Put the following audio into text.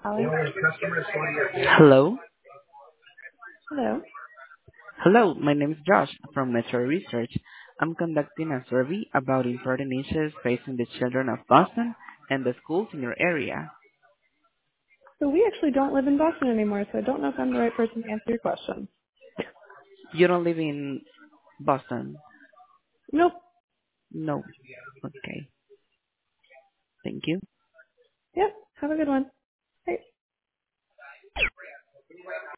Calling. Hello. Hello. Hello, my name is Josh from Metro Research. I'm conducting a survey about important issues facing the children of Boston and the schools in your area. So we actually don't live in Boston anymore, so I don't know if I'm the right person to answer your question. You don't live in Boston? Nope. No. Okay. Thank you. Yep. Have a good one. Bye.